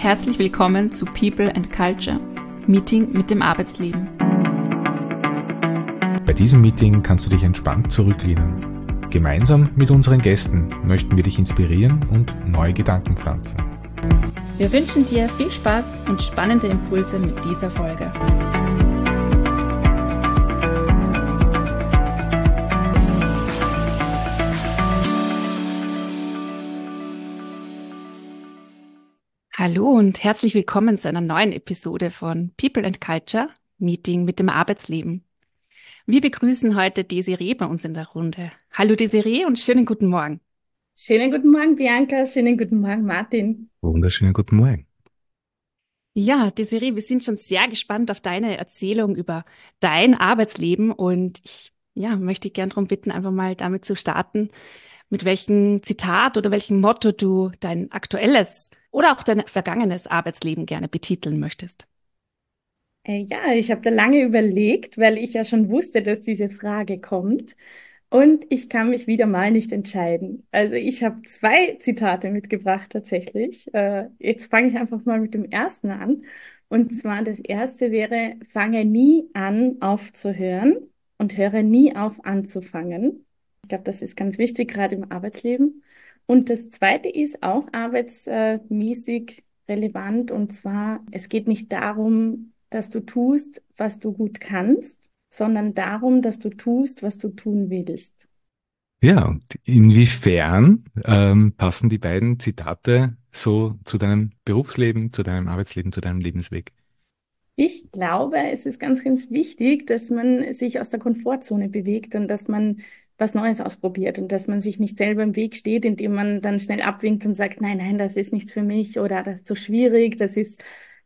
herzlich willkommen zu People and Culture, Meeting mit dem Arbeitsleben. Bei diesem Meeting kannst du dich entspannt zurücklehnen. Gemeinsam mit unseren Gästen möchten wir dich inspirieren und neue Gedanken pflanzen. Wir wünschen dir viel Spaß und spannende Impulse mit dieser Folge. Hallo und herzlich willkommen zu einer neuen Episode von People and Culture, Meeting mit dem Arbeitsleben. Wir begrüßen heute Desiree bei uns in der Runde. Hallo Desiree und schönen guten Morgen. Schönen guten Morgen, Bianca. Schönen guten Morgen, Martin. Wunderschönen guten Morgen. Ja, Desiree, wir sind schon sehr gespannt auf deine Erzählung über dein Arbeitsleben und ich möchte dich gern darum bitten, einfach mal damit zu starten, mit welchem Zitat oder welchem Motto du dein aktuelles oder auch dein vergangenes Arbeitsleben gerne betiteln möchtest. Ja, ich habe da lange überlegt, weil ich ja schon wusste, dass diese Frage kommt. Und ich kann mich wieder mal nicht entscheiden. Also ich habe 2 Zitate mitgebracht tatsächlich. Jetzt fange ich einfach mal mit dem ersten an. Und zwar das erste wäre, fange nie an aufzuhören und höre nie auf anzufangen. Ich glaube, das ist ganz wichtig, gerade im Arbeitsleben. Und das zweite ist auch arbeitsmäßig relevant. Und zwar, es geht nicht darum, dass du tust, was du gut kannst, sondern darum, dass du tust, was du tun willst. Ja, und inwiefern passen die beiden Zitate so zu deinem Berufsleben, zu deinem Arbeitsleben, zu deinem Lebensweg? Ich glaube, es ist ganz, ganz wichtig, dass man sich aus der Komfortzone bewegt und dass man was Neues ausprobiert und dass man sich nicht selber im Weg steht, indem man dann schnell abwinkt und sagt, nein, nein, das ist nichts für mich oder das ist zu schwierig, das ist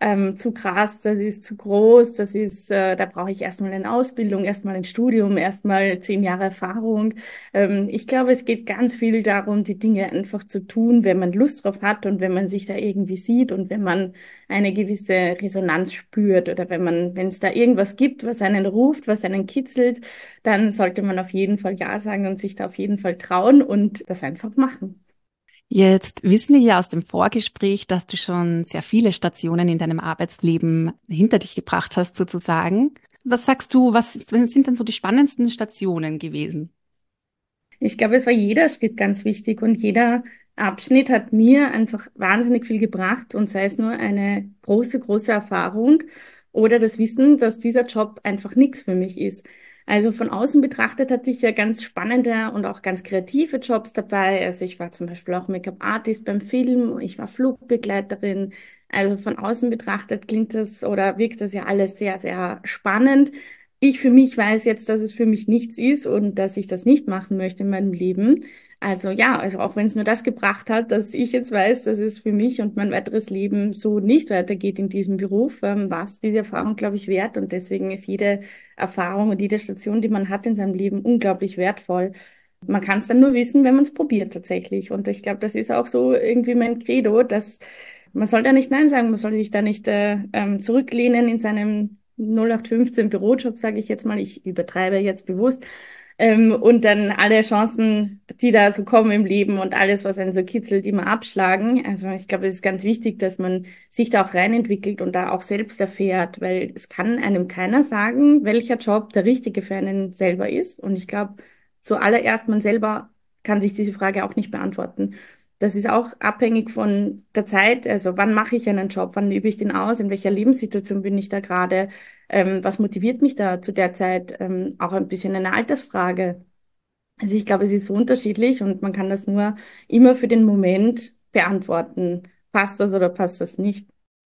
zu krass, das ist zu groß, da brauche ich erstmal eine Ausbildung, erstmal ein Studium, erstmal 10 Jahre Erfahrung. Ich glaube, es geht ganz viel darum, die Dinge einfach zu tun, wenn man Lust drauf hat und wenn man sich da irgendwie sieht und wenn man eine gewisse Resonanz spürt oder wenn es da irgendwas gibt, was einen ruft, was einen kitzelt, dann sollte man auf jeden Fall ja sagen und sich da auf jeden Fall trauen und das einfach machen. Jetzt wissen wir ja aus dem Vorgespräch, dass du schon sehr viele Stationen in deinem Arbeitsleben hinter dich gebracht hast, sozusagen. Was sagst du, was sind denn so die spannendsten Stationen gewesen? Ich glaube, es war jeder Schritt ganz wichtig und jeder Abschnitt hat mir einfach wahnsinnig viel gebracht und sei es nur eine große, große Erfahrung oder das Wissen, dass dieser Job einfach nichts für mich ist. Also von außen betrachtet hatte ich ja ganz spannende und auch ganz kreative Jobs dabei. Also ich war zum Beispiel auch Make-up-Artist beim Film, ich war Flugbegleiterin. Also von außen betrachtet klingt das oder wirkt das ja alles sehr, sehr spannend. Ich für mich weiß jetzt, dass es für mich nichts ist und dass ich das nicht machen möchte in meinem Leben. Also ja, also auch wenn es nur das gebracht hat, dass ich jetzt weiß, dass es für mich und mein weiteres Leben so nicht weitergeht in diesem Beruf, war es diese Erfahrung, glaube ich, wert. Und deswegen ist jede Erfahrung und jede Station, die man hat in seinem Leben, unglaublich wertvoll. Man kann es dann nur wissen, wenn man es probiert tatsächlich. Und ich glaube, das ist auch so irgendwie mein Credo, dass man soll da nicht Nein sagen, man soll sich da nicht zurücklehnen in seinem 0815 Bürojob, sage ich jetzt mal, ich übertreibe jetzt bewusst, und dann alle Chancen, die da so kommen im Leben und alles, was einen so kitzelt, immer abschlagen. Also ich glaube, es ist ganz wichtig, dass man sich da auch reinentwickelt und da auch selbst erfährt, weil es kann einem keiner sagen, welcher Job der richtige für einen selber ist. Und ich glaube, zuallererst man selber kann sich diese Frage auch nicht beantworten. Das ist auch abhängig von der Zeit, also wann mache ich einen Job, wann übe ich den aus, in welcher Lebenssituation bin ich da gerade, was motiviert mich da zu der Zeit, auch ein bisschen eine Altersfrage. Also ich glaube, es ist so unterschiedlich und man kann das nur immer für den Moment beantworten. Passt das oder passt das nicht?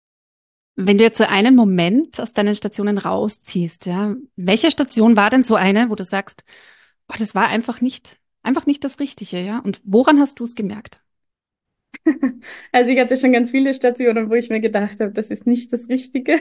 Wenn du jetzt so einen Moment aus deinen Stationen rausziehst, ja, welche Station war denn so eine, wo du sagst, boah, das war einfach nicht das Richtige, ja? Und woran hast du es gemerkt? Also ich hatte schon ganz viele Stationen, wo ich mir gedacht habe, das ist nicht das Richtige.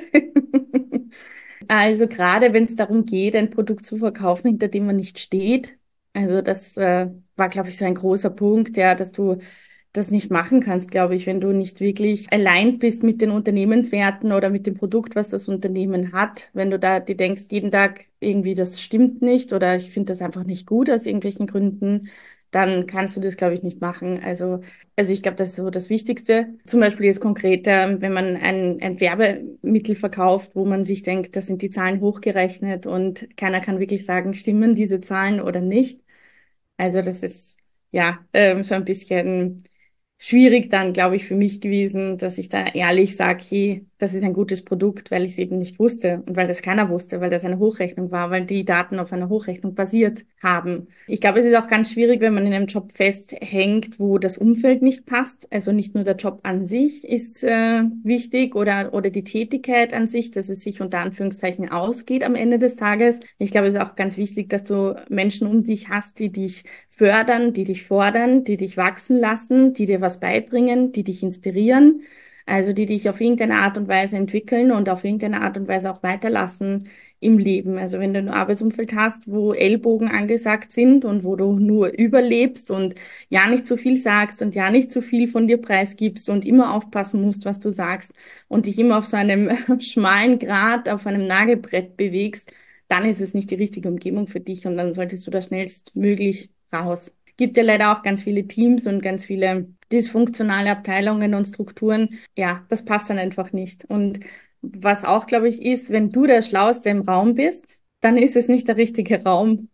Also gerade wenn es darum geht, ein Produkt zu verkaufen, hinter dem man nicht steht. Also das war, glaube ich, so ein großer Punkt, ja, dass du das nicht machen kannst, glaube ich, wenn du nicht wirklich allein bist mit den Unternehmenswerten oder mit dem Produkt, was das Unternehmen hat. Wenn du da dir denkst, jeden Tag irgendwie, das stimmt nicht oder ich finde das einfach nicht gut aus irgendwelchen Gründen, dann kannst du das, glaube ich, nicht machen. Also ich glaube, das ist so das Wichtigste. Zum Beispiel jetzt konkret, wenn man ein Werbemittel verkauft, wo man sich denkt, da sind die Zahlen hochgerechnet und keiner kann wirklich sagen, stimmen diese Zahlen oder nicht. Also das ist ja so ein bisschen schwierig dann, glaube ich, für mich gewesen, dass ich da ehrlich sage, hey, das ist ein gutes Produkt, weil ich es eben nicht wusste und weil das keiner wusste, weil das eine Hochrechnung war, weil die Daten auf einer Hochrechnung basiert haben. Ich glaube, es ist auch ganz schwierig, wenn man in einem Job festhängt, wo das Umfeld nicht passt. Also nicht nur der Job an sich ist wichtig oder die Tätigkeit an sich, dass es sich unter Anführungszeichen ausgeht am Ende des Tages. Ich glaube, es ist auch ganz wichtig, dass du Menschen um dich hast, die dich fördern, die dich fordern, die dich wachsen lassen, die dir was beibringen, die dich inspirieren, also die dich auf irgendeine Art und Weise entwickeln und auf irgendeine Art und Weise auch weiterlassen im Leben. Also wenn du ein Arbeitsumfeld hast, wo Ellbogen angesagt sind und wo du nur überlebst und ja nicht zu viel sagst und ja nicht zu viel von dir preisgibst und immer aufpassen musst, was du sagst und dich immer auf so einem schmalen Grat, auf einem Nagelbrett bewegst, dann ist es nicht die richtige Umgebung für dich und dann solltest du da schnellstmöglich raus. Gibt ja leider auch ganz viele Teams und ganz viele dysfunktionale Abteilungen und Strukturen. Ja, das passt dann einfach nicht. Und was auch, glaube ich, ist, wenn du der Schlauste im Raum bist, dann ist es nicht der richtige Raum.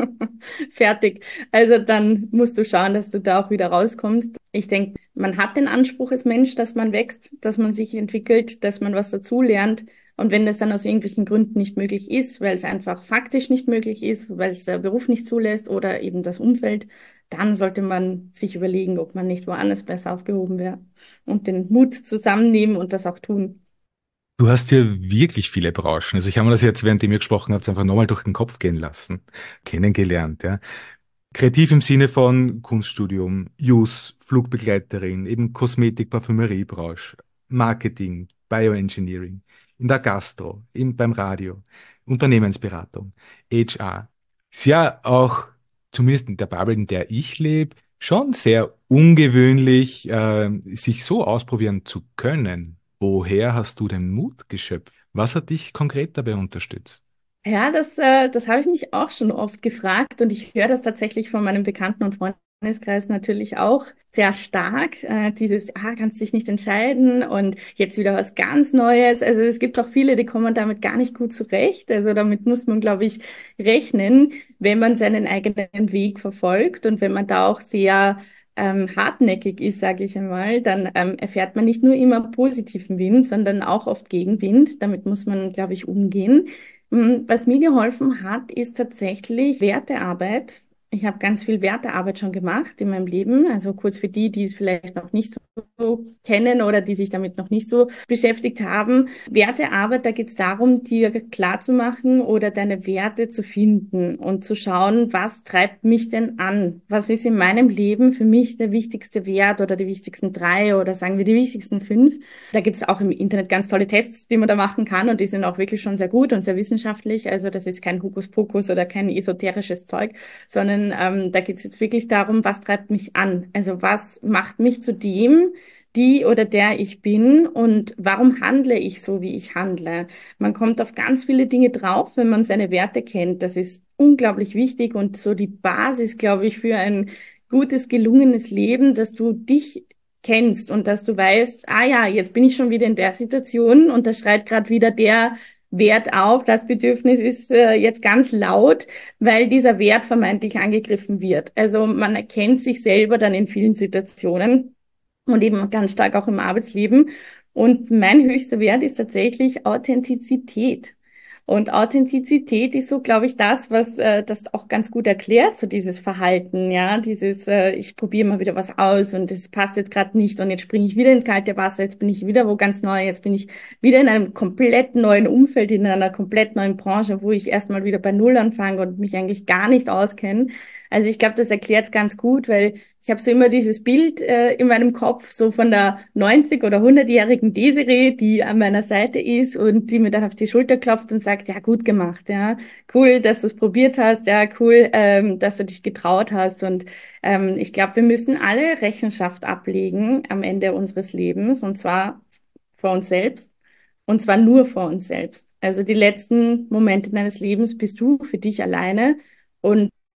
Fertig. Also dann musst du schauen, dass du da auch wieder rauskommst. Ich denke, man hat den Anspruch als Mensch, dass man wächst, dass man sich entwickelt, dass man was dazulernt. Und wenn das dann aus irgendwelchen Gründen nicht möglich ist, weil es einfach faktisch nicht möglich ist, weil es der Beruf nicht zulässt oder eben das Umfeld, dann sollte man sich überlegen, ob man nicht woanders besser aufgehoben wäre und den Mut zusammennehmen und das auch tun. Du hast ja wirklich viele Branchen. Also ich habe mir das jetzt, währenddem ihr gesprochen habt, einfach nochmal durch den Kopf gehen lassen, kennengelernt, ja. Kreativ im Sinne von Kunststudium, Jus, Flugbegleiterin, eben Kosmetik, Parfümeriebranche, Marketing, Bioengineering, in der Gastro, beim Radio, Unternehmensberatung, HR. Ist ja auch, zumindest in der Bubble, in der ich lebe, schon sehr ungewöhnlich, sich so ausprobieren zu können. Woher hast du den Mut geschöpft? Was hat dich konkret dabei unterstützt? Ja, das habe ich mich auch schon oft gefragt und ich höre das tatsächlich von meinem Bekannten- und Freundeskreis natürlich auch sehr stark. Dieses, kannst dich nicht entscheiden und jetzt wieder was ganz Neues. Also es gibt auch viele, die kommen damit gar nicht gut zurecht. Also damit muss man, glaube ich, rechnen, wenn man seinen eigenen Weg verfolgt und wenn man da auch sehr hartnäckig ist, sage ich einmal, dann erfährt man nicht nur immer positiven Wind, sondern auch oft Gegenwind. Damit muss man, glaube ich, umgehen. Was mir geholfen hat, ist tatsächlich Wertearbeit. Ich habe ganz viel Wertearbeit schon gemacht in meinem Leben. Also kurz für die, die es vielleicht noch nicht so kennen oder die sich damit noch nicht so beschäftigt haben. Wertearbeit, da geht es darum, dir klarzumachen oder deine Werte zu finden und zu schauen, was treibt mich denn an? Was ist in meinem Leben für mich der wichtigste Wert oder die wichtigsten 3 oder sagen wir die wichtigsten 5? Da gibt es auch im Internet ganz tolle Tests, die man da machen kann und die sind auch wirklich schon sehr gut und sehr wissenschaftlich. Also das ist kein Hokuspokus oder kein esoterisches Zeug, sondern da geht es jetzt wirklich darum, was treibt mich an? Also was macht mich zu dem, die oder der ich bin und warum handle ich so, wie ich handle? Man kommt auf ganz viele Dinge drauf, wenn man seine Werte kennt. Das ist unglaublich wichtig und so die Basis, glaube ich, für ein gutes, gelungenes Leben, dass du dich kennst und dass du weißt, ja, jetzt bin ich schon wieder in der Situation und da schreit gerade wieder der Wert auf, das Bedürfnis ist jetzt ganz laut, weil dieser Wert vermeintlich angegriffen wird. Also man erkennt sich selber dann in vielen Situationen und eben ganz stark auch im Arbeitsleben. Und mein höchster Wert ist tatsächlich Authentizität. Und Authentizität ist so, glaube ich, das, was das auch ganz gut erklärt, so dieses Verhalten, ja, dieses, ich probiere mal wieder was aus und es passt jetzt gerade nicht und jetzt springe ich wieder ins kalte Wasser, jetzt bin ich wieder wo ganz neu, jetzt bin ich wieder in einem komplett neuen Umfeld, in einer komplett neuen Branche, wo ich erstmal wieder bei Null anfange und mich eigentlich gar nicht auskenne. Also ich glaube, das erklärt es ganz gut, weil ich habe so immer dieses Bild in meinem Kopf, so von der 90- oder 100-jährigen Desiree, die an meiner Seite ist und die mir dann auf die Schulter klopft und sagt, ja, gut gemacht, ja, cool, dass du es probiert hast, ja, cool, dass du dich getraut hast. Und ich glaube, wir müssen alle Rechenschaft ablegen am Ende unseres Lebens und zwar vor uns selbst und zwar nur vor uns selbst. Also die letzten Momente deines Lebens bist du für dich alleine und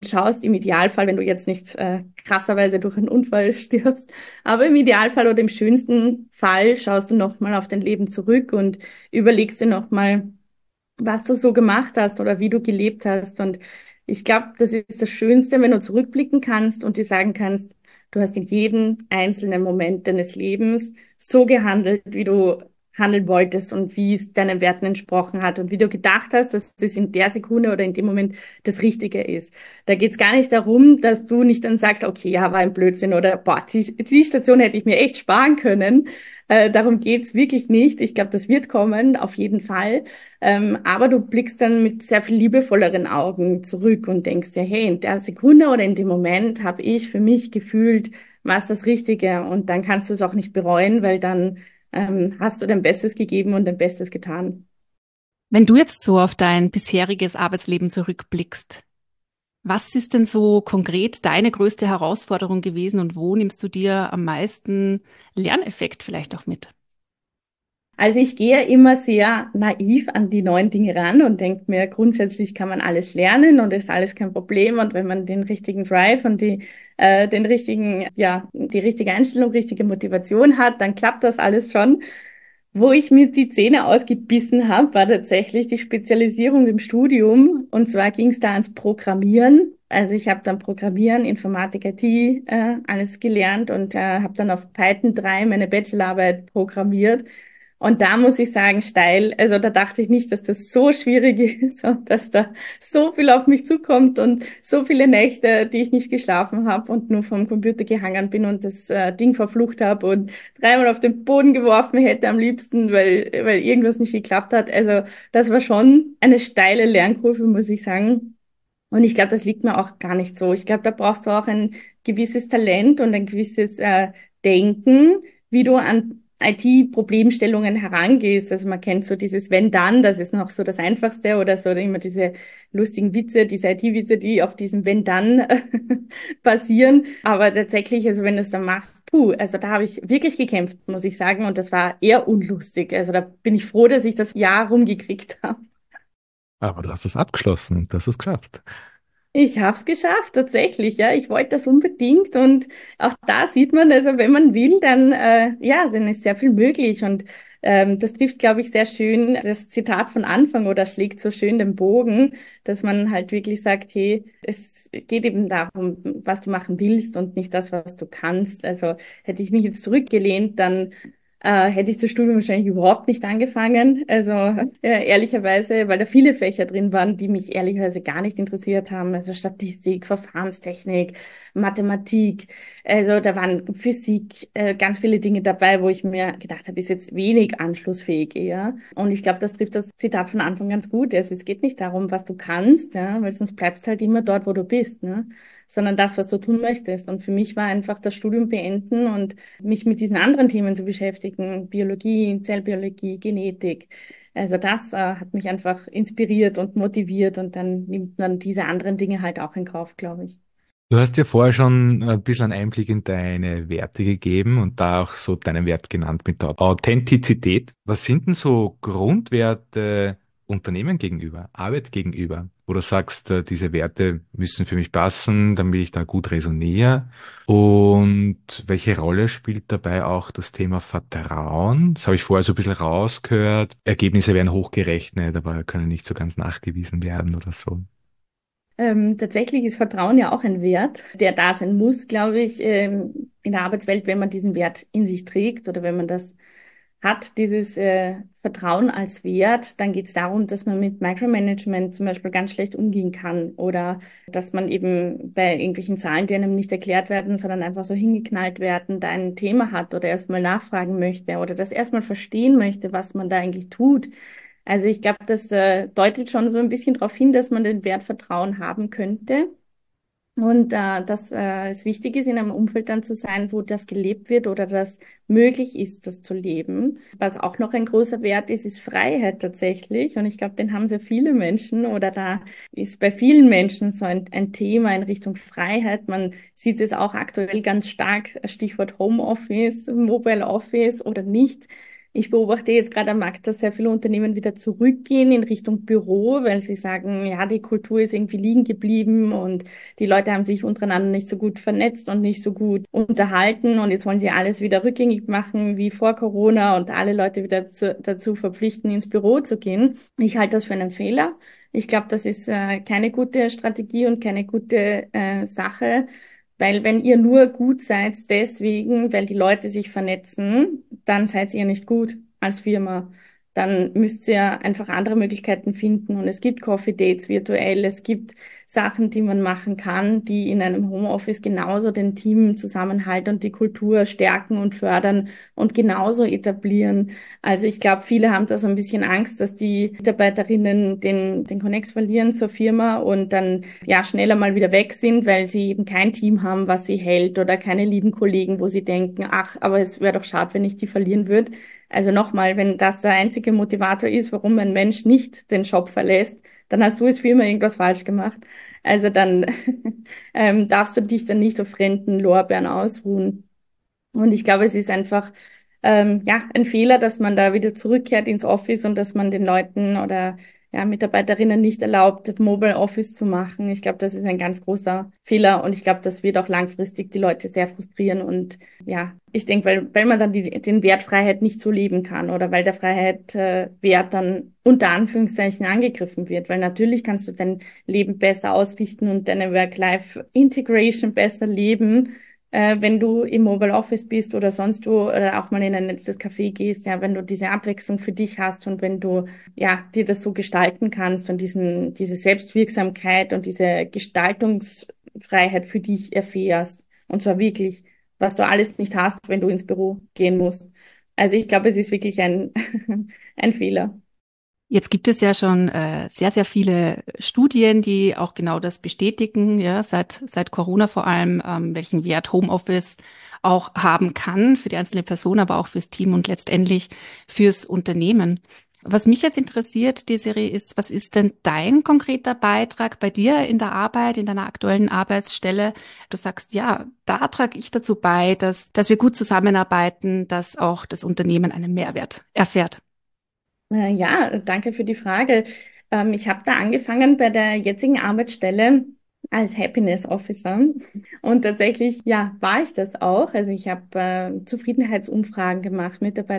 schaust im Idealfall, wenn du jetzt nicht krasserweise durch einen Unfall stirbst, aber im Idealfall oder im schönsten Fall schaust du nochmal auf dein Leben zurück und überlegst dir nochmal, was du so gemacht hast oder wie du gelebt hast. Und ich glaube, das ist das Schönste, wenn du zurückblicken kannst und dir sagen kannst, du hast in jedem einzelnen Moment deines Lebens so gehandelt, wie du handeln wolltest und wie es deinen Werten entsprochen hat und wie du gedacht hast, dass es in der Sekunde oder in dem Moment das Richtige ist. Da geht es gar nicht darum, dass du nicht dann sagst, okay, ja, war ein Blödsinn oder boah, die Station hätte ich mir echt sparen können. Darum geht's wirklich nicht. Ich glaube, das wird kommen, auf jeden Fall. Aber du blickst dann mit sehr viel liebevolleren Augen zurück und denkst dir, hey, in der Sekunde oder in dem Moment habe ich für mich gefühlt, war es das Richtige. Und dann kannst du es auch nicht bereuen, weil dann hast du dein Bestes gegeben und dein Bestes getan. Wenn du jetzt so auf dein bisheriges Arbeitsleben zurückblickst, was ist denn so konkret deine größte Herausforderung gewesen und wo nimmst du dir am meisten Lerneffekt vielleicht auch mit? Also ich gehe immer sehr naiv an die neuen Dinge ran und denke mir, grundsätzlich kann man alles lernen und ist alles kein Problem. Und wenn man den richtigen Drive und den richtigen, ja, die richtige Einstellung, richtige Motivation hat, dann klappt das alles schon. Wo ich mir die Zähne ausgebissen habe, war tatsächlich die Spezialisierung im Studium. Und zwar ging es da ans Programmieren. Also ich habe dann Programmieren, Informatik, IT, alles gelernt und habe dann auf Python 3 meine Bachelorarbeit programmiert. Und da muss ich sagen, steil, also da dachte ich nicht, dass das so schwierig ist und dass da so viel auf mich zukommt und so viele Nächte, die ich nicht geschlafen habe und nur vom Computer gehangen bin und das Ding verflucht habe und dreimal auf den Boden geworfen hätte am liebsten, weil irgendwas nicht geklappt hat. Also das war schon eine steile Lernkurve, muss ich sagen. Und ich glaube, das liegt mir auch gar nicht so. Ich glaube, da brauchst du auch ein gewisses Talent und ein gewisses Denken, wie du an IT-Problemstellungen herangehst. Also man kennt so dieses Wenn-Dann, das ist noch so das Einfachste oder so immer diese lustigen Witze, diese IT-Witze, die auf diesem Wenn-Dann basieren. Aber tatsächlich, also wenn du es dann machst, puh, also da habe ich wirklich gekämpft, muss ich sagen. Und das war eher unlustig. Also da bin ich froh, dass ich das Jahr rumgekriegt habe. Aber du hast es abgeschlossen und du hast es geschafft. Ich habe es geschafft, tatsächlich, ja. Ich wollte das unbedingt und auch da sieht man, also wenn man will, dann ja, dann ist sehr viel möglich und das trifft, glaube ich, sehr schön das Zitat von Anfang oder schlägt so schön den Bogen, dass man halt wirklich sagt, hey, es geht eben darum, was du machen willst und nicht das, was du kannst. Also hätte ich mich jetzt zurückgelehnt, dann hätte ich das Studium wahrscheinlich überhaupt nicht angefangen. Also ehrlicherweise, weil da viele Fächer drin waren, die mich ehrlicherweise gar nicht interessiert haben. Also Statistik, Verfahrenstechnik, Mathematik. Also da waren Physik, ganz viele Dinge dabei, wo ich mir gedacht habe, ist jetzt wenig anschlussfähig eher. Und ich glaube, das trifft das Zitat von Anfang ganz gut. Also es geht nicht darum, was du kannst, ja, weil sonst bleibst halt immer dort, wo du bist, ne? Sondern das, was du tun möchtest. Und für mich war einfach das Studium beenden und mich mit diesen anderen Themen zu beschäftigen, Biologie, Zellbiologie, Genetik. Also das hat mich einfach inspiriert und motiviert und dann nimmt man diese anderen Dinge halt auch in Kauf, glaube ich. Du hast dir vorher schon ein bisschen einen Einblick in deine Werte gegeben und da auch so deinen Wert genannt mit der Authentizität. Was sind denn so Grundwerte Unternehmen gegenüber, Arbeit gegenüber, wo du sagst, diese Werte müssen für mich passen, damit ich da gut resoniere? Und welche Rolle spielt dabei auch das Thema Vertrauen? Das habe ich vorher so ein bisschen rausgehört. Ergebnisse werden hochgerechnet, aber können nicht so ganz nachgewiesen werden oder so. Tatsächlich ist Vertrauen ja auch ein Wert, der da sein muss, glaube ich, in der Arbeitswelt, wenn man diesen Wert in sich trägt oder wenn man das hat, dieses Vertrauen als Wert, dann geht es darum, dass man mit Micromanagement zum Beispiel ganz schlecht umgehen kann oder dass man eben bei irgendwelchen Zahlen, die einem nicht erklärt werden, sondern einfach so hingeknallt werden, da ein Thema hat oder erstmal nachfragen möchte oder das erstmal verstehen möchte, was man da eigentlich tut. Also ich glaube, das deutet schon so ein bisschen darauf hin, dass man den Wert Vertrauen haben könnte. Und dass es wichtig ist, in einem Umfeld dann zu sein, wo das gelebt wird oder das möglich ist, das zu leben. Was auch noch ein großer Wert ist, ist Freiheit tatsächlich. Und ich glaube, den haben sehr viele Menschen oder da ist bei vielen Menschen so ein Thema in Richtung Freiheit. Man sieht es auch aktuell ganz stark, Stichwort Homeoffice, Mobile Office oder nicht. Ich beobachte jetzt gerade am Markt, dass sehr viele Unternehmen wieder zurückgehen in Richtung Büro, weil sie sagen, ja, die Kultur ist irgendwie liegen geblieben und die Leute haben sich untereinander nicht so gut vernetzt und nicht so gut unterhalten und jetzt wollen sie alles wieder rückgängig machen wie vor Corona und alle Leute wieder dazu verpflichten, ins Büro zu gehen. Ich halte das für einen Fehler. Ich glaube, das ist keine gute Strategie und keine gute Sache. Weil wenn ihr nur gut seid deswegen, weil die Leute sich vernetzen, dann seid ihr nicht gut als Firma. Dann müsst ihr einfach andere Möglichkeiten finden. Und es gibt Coffee Dates virtuell, es gibt Sachen, die man machen kann, die in einem Homeoffice genauso den Teamzusammenhalt und die Kultur stärken und fördern und genauso etablieren. Also ich glaube, viele haben da so ein bisschen Angst, dass die Mitarbeiterinnen den Connex verlieren zur Firma und dann ja schneller mal wieder weg sind, weil sie eben kein Team haben, was sie hält oder keine lieben Kollegen, wo sie denken, ach, aber es wäre doch schade, wenn ich die verlieren würde. Also nochmal, wenn das der einzige Motivator ist, warum ein Mensch nicht den Job verlässt, dann hast du als Firma irgendwas falsch gemacht. Also dann darfst du dich dann nicht auf fremden Lorbeeren ausruhen. Und ich glaube, es ist einfach ja ein Fehler, dass man da wieder zurückkehrt ins Office und dass man den Leuten oder ja, Mitarbeiterinnen nicht erlaubt, Mobile Office zu machen. Ich glaube, das ist ein ganz großer Fehler und ich glaube, das wird auch langfristig die Leute sehr frustrieren. Und ja, ich denke, weil man dann den Wert Freiheit nicht so leben kann oder weil der Freiheit Wert dann unter Anführungszeichen angegriffen wird. Weil natürlich kannst du dein Leben besser ausrichten und deine Work-Life-Integration besser leben, wenn du im Mobile Office bist oder sonst wo oder auch mal in ein nettes Café gehst, ja, wenn du diese Abwechslung für dich hast und wenn du ja dir das so gestalten kannst und diese Selbstwirksamkeit und diese Gestaltungsfreiheit für dich erfährst. Und zwar wirklich, was du alles nicht hast, wenn du ins Büro gehen musst. Also ich glaube, es ist wirklich ein Fehler. Jetzt gibt es ja schon sehr, sehr viele Studien, die auch genau das bestätigen, ja, seit Corona vor allem, welchen Wert Homeoffice auch haben kann für die einzelne Person, aber auch fürs Team und letztendlich fürs Unternehmen. Was mich jetzt interessiert, Desiree, ist, was ist denn dein konkreter Beitrag bei dir in der Arbeit, in deiner aktuellen Arbeitsstelle? Du sagst, ja, da trage ich dazu bei, dass wir gut zusammenarbeiten, dass auch das Unternehmen einen Mehrwert erfährt. Ja, danke für die Frage. Ich habe da angefangen bei der jetzigen Arbeitsstelle als Happiness Officer und tatsächlich, ja, war ich das auch. Also ich habe Zufriedenheitsumfragen gemacht,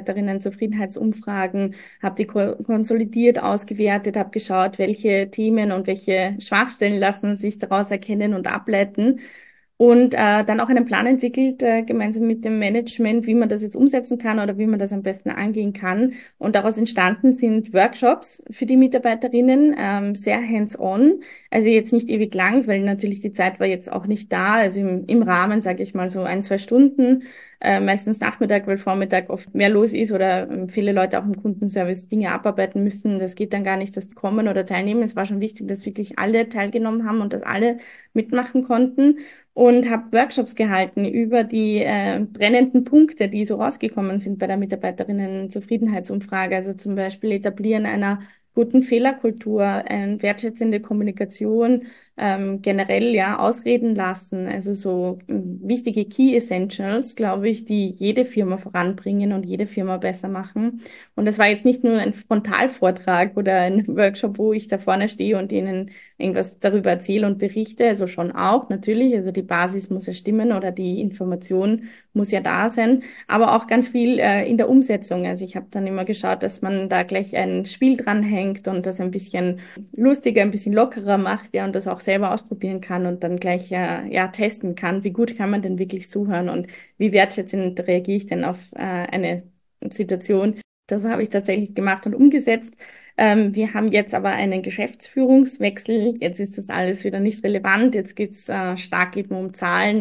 Mitarbeiterinnen-Zufriedenheitsumfragen, habe die konsolidiert, ausgewertet, habe geschaut, welche Themen und welche Schwachstellen lassen sich daraus erkennen und ableiten. Und dann auch einen Plan entwickelt, gemeinsam mit dem Management, wie man das jetzt umsetzen kann oder wie man das am besten angehen kann. Und daraus entstanden sind Workshops für die Mitarbeiterinnen, sehr hands-on. Also jetzt nicht ewig lang, weil natürlich die Zeit war jetzt auch nicht da. Also im Rahmen, sage ich mal, so 1, 2 Stunden. Meistens Nachmittag, weil Vormittag oft mehr los ist oder viele Leute auch im Kundenservice Dinge abarbeiten müssen. Das geht dann gar nicht, dass die kommen oder teilnehmen. Es war schon wichtig, dass wirklich alle teilgenommen haben und dass alle mitmachen konnten und habe Workshops gehalten über die brennenden Punkte, die so rausgekommen sind bei der Mitarbeiterinnen-Zufriedenheitsumfrage. Also zum Beispiel Etablieren einer guten Fehlerkultur, wertschätzende Kommunikation, generell ja ausreden lassen. Also so wichtige Key Essentials, glaube ich, die jede Firma voranbringen und jede Firma besser machen. Und das war jetzt nicht nur ein Frontalvortrag oder ein Workshop, wo ich da vorne stehe und Ihnen irgendwas darüber erzähle und berichte, also schon auch natürlich, also die Basis muss ja stimmen oder die Information muss ja da sein, aber auch ganz viel in der Umsetzung. Also ich habe dann immer geschaut, dass man da gleich ein Spiel dranhängt und das ein bisschen lustiger, ein bisschen lockerer macht, ja, und das auch selber ausprobieren kann und dann gleich ja testen kann, wie gut kann man denn wirklich zuhören und wie wertschätzend reagiere ich denn auf eine Situation. Das habe ich tatsächlich gemacht und umgesetzt. Wir haben jetzt aber einen Geschäftsführungswechsel. Jetzt ist das alles wieder nicht relevant. Jetzt geht's stark eben um Zahlen,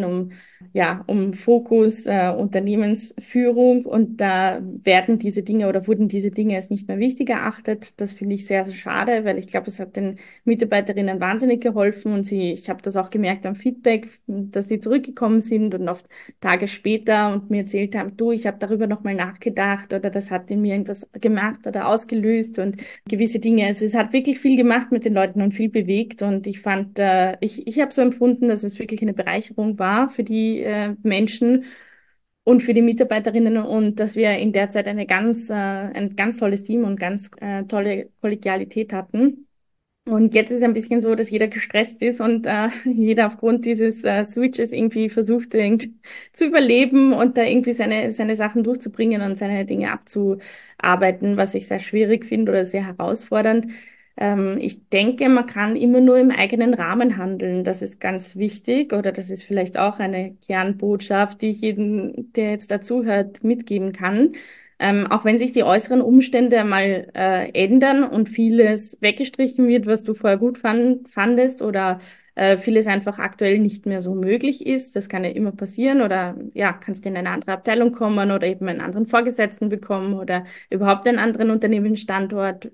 um Fokus, Unternehmensführung. Und da werden diese Dinge oder wurden diese Dinge als nicht mehr wichtig erachtet. Das finde ich sehr, sehr schade, weil ich glaube, es hat den Mitarbeiterinnen wahnsinnig geholfen. Und ich habe das auch gemerkt am Feedback, dass die zurückgekommen sind und oft Tage später und mir erzählt haben, du, ich habe darüber nochmal nachgedacht oder das hat in mir irgendwas gemacht oder ausgelöst und gewisse Dinge. Also es hat wirklich viel gemacht mit den Leuten und viel bewegt und ich fand, ich habe so empfunden, dass es wirklich eine Bereicherung war für die Menschen und für die Mitarbeiterinnen und dass wir in der Zeit ein ganz tolles Team und ganz tolle Kollegialität hatten. Und jetzt ist es ein bisschen so, dass jeder gestresst ist und jeder aufgrund dieses Switches irgendwie versucht, irgendwie zu überleben und da irgendwie seine Sachen durchzubringen und seine Dinge abzuarbeiten, was ich sehr schwierig finde oder sehr herausfordernd. Ich denke, man kann immer nur im eigenen Rahmen handeln. Das ist ganz wichtig oder das ist vielleicht auch eine Kernbotschaft, die ich jedem, der jetzt dazuhört, mitgeben kann. Auch wenn sich die äußeren Umstände mal ändern und vieles weggestrichen wird, was du vorher gut fandest oder vieles einfach aktuell nicht mehr so möglich ist. Das kann ja immer passieren oder ja, kannst in eine andere Abteilung kommen oder eben einen anderen Vorgesetzten bekommen oder überhaupt einen anderen Unternehmensstandort.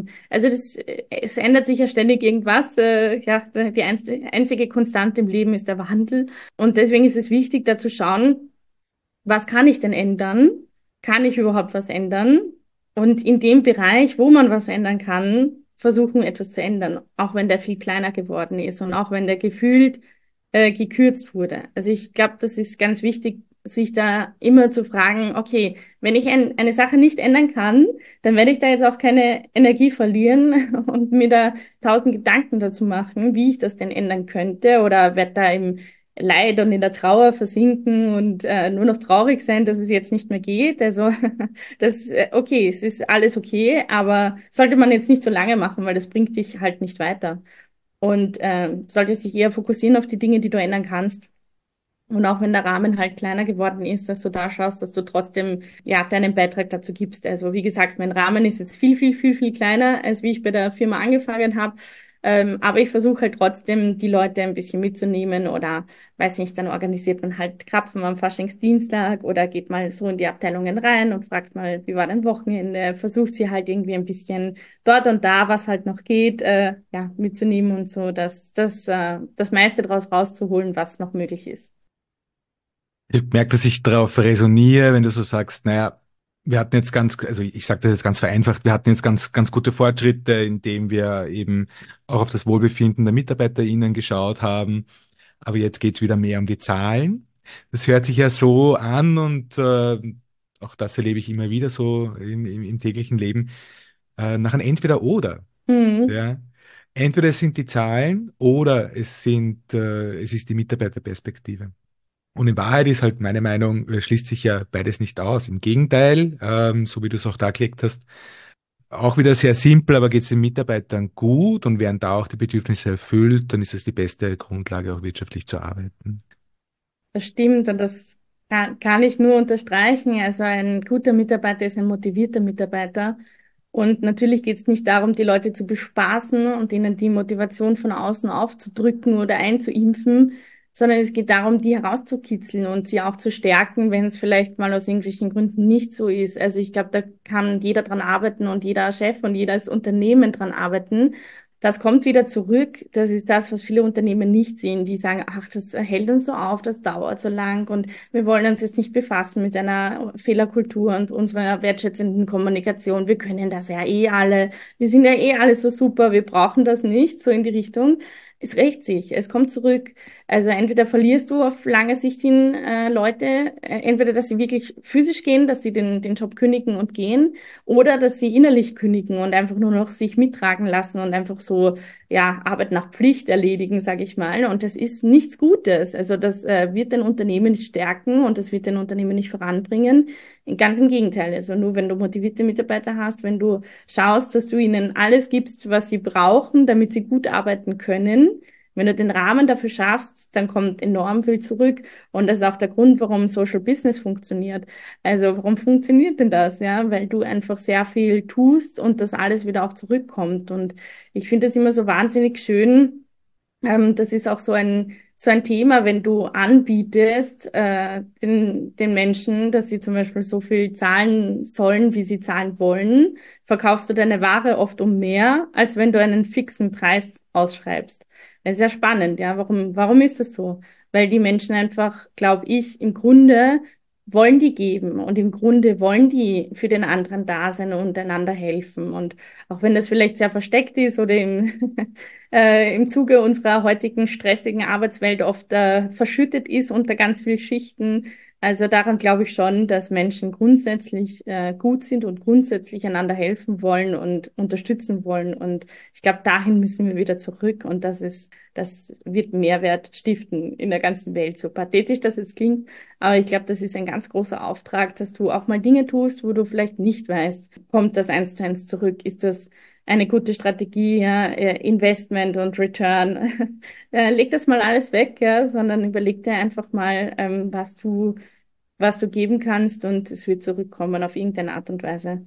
Es ändert sich ja ständig irgendwas. Ja, die einzige Konstante im Leben ist der Wandel. Und deswegen ist es wichtig, da zu schauen, was kann ich denn ändern? Kann ich überhaupt was ändern? Und in dem Bereich, wo man was ändern kann, versuchen, etwas zu ändern, auch wenn der viel kleiner geworden ist und auch wenn der gefühlt gekürzt wurde. Also ich glaube, das ist ganz wichtig, sich da immer zu fragen, okay, wenn ich eine Sache nicht ändern kann, dann werde ich da jetzt auch keine Energie verlieren und mir da tausend Gedanken dazu machen, wie ich das denn ändern könnte oder werde da im Leid und in der Trauer versinken und nur noch traurig sein, dass es jetzt nicht mehr geht. Also okay, es ist alles okay, aber sollte man jetzt nicht so lange machen, weil das bringt dich halt nicht weiter. Und solltest dich eher fokussieren auf die Dinge, die du ändern kannst. Und auch wenn der Rahmen halt kleiner geworden ist, dass du da schaust, dass du trotzdem ja deinen Beitrag dazu gibst. Also wie gesagt, mein Rahmen ist jetzt viel kleiner, als wie ich bei der Firma angefangen habe. Aber ich versuche halt trotzdem, die Leute ein bisschen mitzunehmen oder, weiß nicht, dann organisiert man halt Krapfen am Faschingsdienstag oder geht mal so in die Abteilungen rein und fragt mal, wie war dein Wochenende? Versucht sie halt irgendwie ein bisschen dort und da, was halt noch geht, ja, mitzunehmen und so, das meiste daraus rauszuholen, was noch möglich ist. Ich merke, dass ich darauf resoniere, wenn du so sagst, naja, wir hatten jetzt also ich sage das jetzt ganz vereinfacht, wir hatten jetzt ganz gute Fortschritte, indem wir eben auch auf das Wohlbefinden der MitarbeiterInnen geschaut haben. Aber jetzt geht's wieder mehr um die Zahlen. Das hört sich ja so an und auch das erlebe ich immer wieder so im täglichen Leben, nach einem Entweder-Oder. Mhm. Ja. Entweder es sind die Zahlen oder es ist die Mitarbeiterperspektive. Und in Wahrheit ist halt meine Meinung, schließt sich ja beides nicht aus. Im Gegenteil, so wie du es auch dargelegt hast, auch wieder sehr simpel, aber geht es den Mitarbeitern gut und werden da auch die Bedürfnisse erfüllt, dann ist es die beste Grundlage, auch wirtschaftlich zu arbeiten. Das stimmt und das kann ich nur unterstreichen. Also ein guter Mitarbeiter ist ein motivierter Mitarbeiter. Und natürlich geht es nicht darum, die Leute zu bespaßen und ihnen die Motivation von außen aufzudrücken oder einzuimpfen, sondern es geht darum, die herauszukitzeln und sie auch zu stärken, wenn es vielleicht mal aus irgendwelchen Gründen nicht so ist. Also ich glaube, da kann jeder dran arbeiten und jeder Chef und jedes Unternehmen dran arbeiten. Das kommt wieder zurück. Das ist das, was viele Unternehmen nicht sehen. Die sagen, ach, das hält uns so auf, das dauert so lang und wir wollen uns jetzt nicht befassen mit einer Fehlerkultur und unserer wertschätzenden Kommunikation. Wir können das ja eh alle. Wir sind ja eh alle so super. Wir brauchen das nicht, so in die Richtung. Es rächt sich. Es kommt zurück. Also entweder verlierst du auf lange Sicht hin Leute, entweder, dass sie wirklich physisch gehen, dass sie den Job kündigen und gehen, oder dass sie innerlich kündigen und einfach nur noch sich mittragen lassen und einfach so, ja, Arbeit nach Pflicht erledigen, sage ich mal. Und das ist nichts Gutes. Also das wird den Unternehmen nicht stärken und das wird den Unternehmen nicht voranbringen. Ganz im Gegenteil. Also nur wenn du motivierte Mitarbeiter hast, wenn du schaust, dass du ihnen alles gibst, was sie brauchen, damit sie gut arbeiten können. Wenn du den Rahmen dafür schaffst, dann kommt enorm viel zurück. Und das ist auch der Grund, warum Social Business funktioniert. Also warum funktioniert denn das? Ja, weil du einfach sehr viel tust und das alles wieder auch zurückkommt. Und ich finde das immer so wahnsinnig schön. Das ist auch so ein Thema, wenn du anbietest, den Menschen, dass sie zum Beispiel so viel zahlen sollen, wie sie zahlen wollen, verkaufst du deine Ware oft um mehr, als wenn du einen fixen Preis ausschreibst. Das ist ja spannend, ja. Warum ist das so? Weil die Menschen einfach, glaube ich, im Grunde wollen die geben und im Grunde wollen die für den anderen da sein und einander helfen. Und auch wenn das vielleicht sehr versteckt ist oder im Zuge unserer heutigen stressigen Arbeitswelt oft verschüttet ist unter ganz vielen Schichten, Also daran glaube ich schon, dass Menschen grundsätzlich gut sind und grundsätzlich einander helfen wollen und unterstützen wollen. Und ich glaube, dahin müssen wir wieder zurück. Und das wird Mehrwert stiften in der ganzen Welt. So pathetisch das jetzt klingt, aber ich glaube, das ist ein ganz großer Auftrag, dass du auch mal Dinge tust, wo du vielleicht nicht weißt, kommt das eins zu eins zurück? Ist das eine gute Strategie, ja, Investment und Return? Leg das mal alles weg, ja, sondern überleg dir einfach mal, was du geben kannst und es wird zurückkommen auf irgendeine Art und Weise.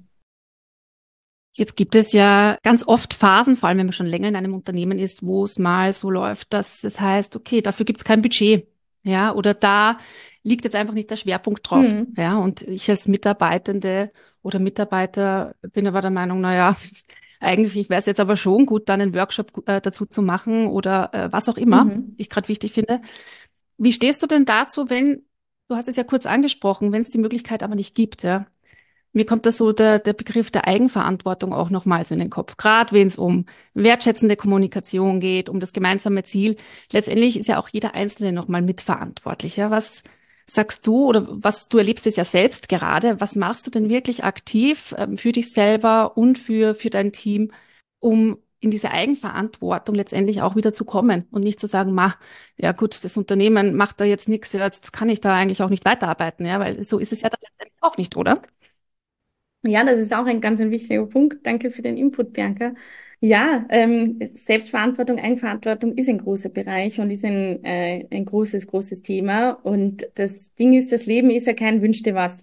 Jetzt gibt es ja ganz oft Phasen, vor allem wenn man schon länger in einem Unternehmen ist, wo es mal so läuft, dass es heißt, okay, dafür gibt es kein Budget, ja, oder da liegt jetzt einfach nicht der Schwerpunkt drauf, Hm. ja, und ich als Mitarbeitende oder Mitarbeiter bin aber der Meinung, na ja, eigentlich wäre es jetzt aber schon gut, dann einen Workshop dazu zu machen oder was auch immer Mhm. ich gerade wichtig finde. Wie stehst du denn dazu, wenn, du hast es ja kurz angesprochen, wenn es die Möglichkeit aber nicht gibt, ja? Mir kommt da so der Begriff der Eigenverantwortung auch nochmals in den Kopf. Gerade wenn es um wertschätzende Kommunikation geht, um das gemeinsame Ziel. Letztendlich ist ja auch jeder Einzelne nochmal mitverantwortlich. Ja? Was sagst du oder was du erlebst es ja selbst gerade? Was machst du denn wirklich aktiv für dich selber und für dein Team, um in diese Eigenverantwortung letztendlich auch wieder zu kommen und nicht zu sagen, ma, ja gut, das Unternehmen macht da jetzt nichts, ja, jetzt kann ich da eigentlich auch nicht weiterarbeiten, ja, weil so ist es ja dann letztendlich auch nicht, oder? Ja, das ist auch ein wichtiger Punkt. Danke für den Input, Bianca. Ja, Selbstverantwortung, Eigenverantwortung ist ein großer Bereich und ist ein großes Thema. Und das Ding ist, das Leben ist ja kein Wünsch dir was.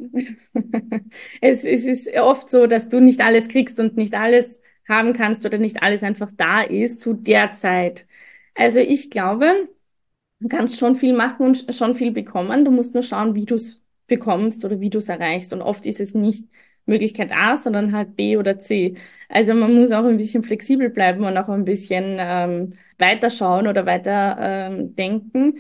Es ist oft so, dass du nicht alles kriegst und nicht alles haben kannst oder nicht alles einfach da ist zu der Zeit. Also ich glaube, du kannst schon viel machen und schon viel bekommen. Du musst nur schauen, wie du es bekommst oder wie du es erreichst. Und oft ist es nicht Möglichkeit A, sondern halt B oder C. Also man muss auch ein bisschen flexibel bleiben und auch ein bisschen weiterschauen oder weiter denken.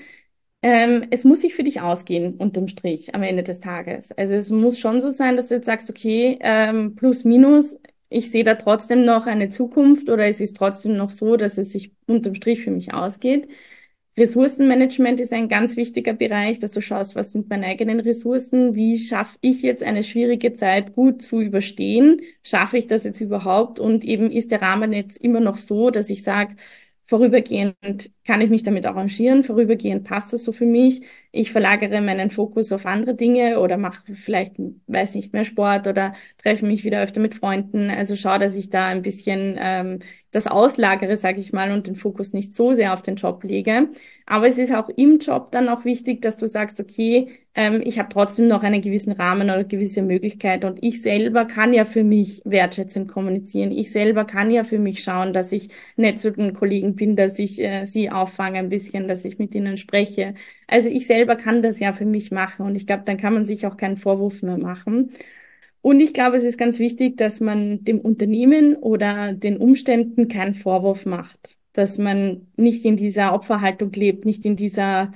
Es muss sich für dich ausgehen, unterm Strich, am Ende des Tages. Also es muss schon so sein, dass du jetzt sagst, okay, plus minus, ich sehe da trotzdem noch eine Zukunft oder es ist trotzdem noch so, dass es sich unterm Strich für mich ausgeht. Ressourcenmanagement ist ein ganz wichtiger Bereich, dass du schaust, was sind meine eigenen Ressourcen, wie schaffe ich jetzt eine schwierige Zeit gut zu überstehen, schaffe ich das jetzt überhaupt und eben ist der Rahmen jetzt immer noch so, dass ich sage, vorübergehend kann ich mich damit arrangieren, vorübergehend passt das so für mich, ich verlagere meinen Fokus auf andere Dinge oder mache vielleicht, weiß nicht, mehr Sport oder treffe mich wieder öfter mit Freunden, also schaue, dass ich da ein bisschen das auslagere, sage ich mal, und den Fokus nicht so sehr auf den Job lege. Aber es ist auch im Job dann auch wichtig, dass du sagst, okay, ich habe trotzdem noch einen gewissen Rahmen oder gewisse Möglichkeit und ich selber kann ja für mich wertschätzend kommunizieren. Ich selber kann ja für mich schauen, dass ich nett zu den Kollegen bin, dass ich sie auffange ein bisschen, dass ich mit ihnen spreche. Also ich selber kann das ja für mich machen und ich glaube, dann kann man sich auch keinen Vorwurf mehr machen. Und ich glaube, es ist ganz wichtig, dass man dem Unternehmen oder den Umständen keinen Vorwurf macht, dass man nicht in dieser Opferhaltung lebt, nicht in dieser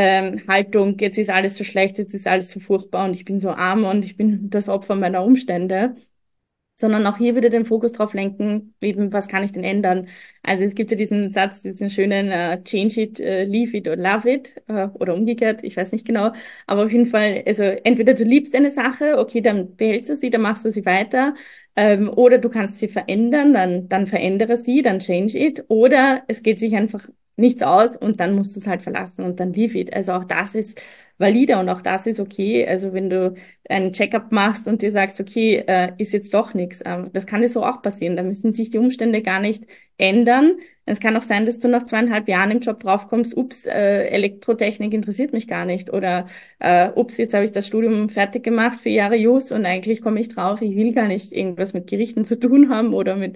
Haltung, jetzt ist alles so schlecht, jetzt ist alles so furchtbar und ich bin so arm und ich bin das Opfer meiner Umstände, sondern auch hier wieder den Fokus drauf lenken, eben, was kann ich denn ändern? Also es gibt ja diesen Satz, diesen schönen Change it, leave it or love it oder umgekehrt, ich weiß nicht genau, aber auf jeden Fall, also entweder du liebst eine Sache, okay, dann behältst du sie, dann machst du sie weiter, oder du kannst sie verändern, dann verändere sie, dann change it, oder es geht sich einfach nichts aus und dann musst du es halt verlassen und dann leave it. Also auch das ist valide und auch das ist okay. Also wenn du einen Checkup machst und dir sagst, okay, ist jetzt doch nichts. Das kann dir so auch passieren. Da müssen sich die Umstände gar nicht ändern. Es kann auch sein, dass du nach 2,5 Jahren im Job draufkommst, ups, Elektrotechnik interessiert mich gar nicht. Oder ups, jetzt habe ich das Studium fertig gemacht, 4 Jahre Jus und eigentlich komme ich drauf, ich will gar nicht irgendwas mit Gerichten zu tun haben oder mit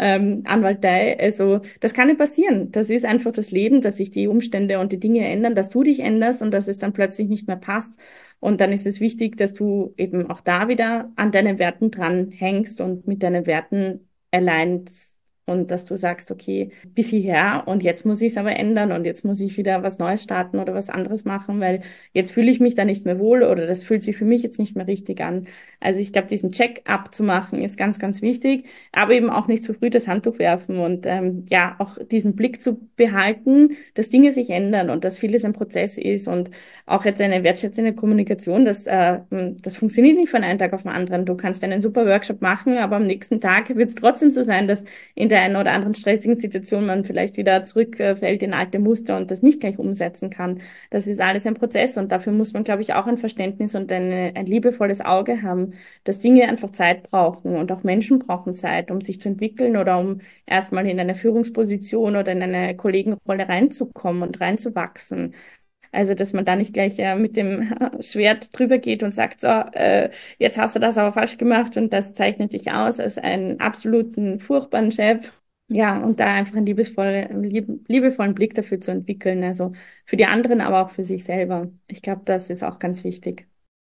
Anwaltei. Also das kann nicht passieren. Das ist einfach das Leben, dass sich die Umstände und die Dinge ändern, dass du dich änderst und dass es dann plötzlich nicht mehr passt. Und dann ist es wichtig, dass du eben auch da wieder an deinen Werten dran hängst und mit deinen Werten aligned und dass du sagst, okay, bis hierher und jetzt muss ich es aber ändern und jetzt muss ich wieder was Neues starten oder was anderes machen, weil jetzt fühle ich mich da nicht mehr wohl oder das fühlt sich für mich jetzt nicht mehr richtig an. Also ich glaube, diesen Check-up zu machen ist ganz, ganz wichtig, aber eben auch nicht zu früh das Handtuch werfen und ja, auch diesen Blick zu behalten, dass Dinge sich ändern und dass vieles ein Prozess ist und auch jetzt eine wertschätzende Kommunikation, das funktioniert nicht von einem Tag auf den anderen. Du kannst einen super Workshop machen, aber am nächsten Tag wird es trotzdem so sein, dass in der einen oder anderen stressigen Situation man vielleicht wieder zurückfällt in alte Muster und das nicht gleich umsetzen kann. Das ist alles ein Prozess und dafür muss man, glaube ich, auch ein Verständnis und ein liebevolles Auge haben, dass Dinge einfach Zeit brauchen und auch Menschen brauchen Zeit, um sich zu entwickeln oder um erstmal in eine Führungsposition oder in eine Kollegenrolle reinzukommen und reinzuwachsen. Also, dass man da nicht gleich mit dem Schwert drüber geht und sagt, so, jetzt hast du das aber falsch gemacht und das zeichnet dich aus als einen absoluten furchtbaren Chef. Ja, und da einfach einen liebevollen Blick dafür zu entwickeln. Also für die anderen, aber auch für sich selber. Ich glaube, das ist auch ganz wichtig.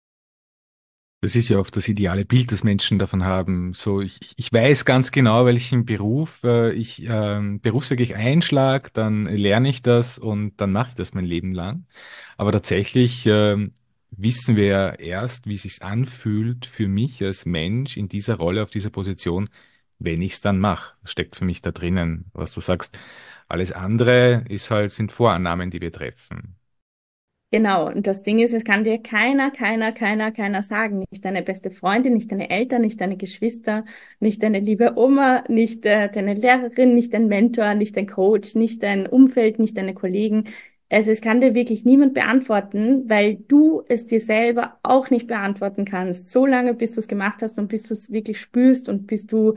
Das ist ja oft das ideale Bild, das Menschen davon haben. So, ich weiß ganz genau, welchen Beruf ich berufsweg einschlag, dann lerne ich das und dann mache ich das mein Leben lang. Aber tatsächlich wissen wir ja erst, wie es sich anfühlt für mich als Mensch in dieser Rolle, auf dieser Position, wenn ich es dann mache. Das steckt für mich da drinnen, was du sagst. Alles andere ist halt, sind Vorannahmen, die wir treffen. Genau, und das Ding ist, es kann dir keiner sagen. Nicht deine beste Freundin, nicht deine Eltern, nicht deine Geschwister, nicht deine liebe Oma, nicht deine Lehrerin, nicht dein Mentor, nicht dein Coach, nicht dein Umfeld, nicht deine Kollegen. Also es kann dir wirklich niemand beantworten, weil du es dir selber auch nicht beantworten kannst. So lange, bis du es gemacht hast und bis du es wirklich spürst und bis du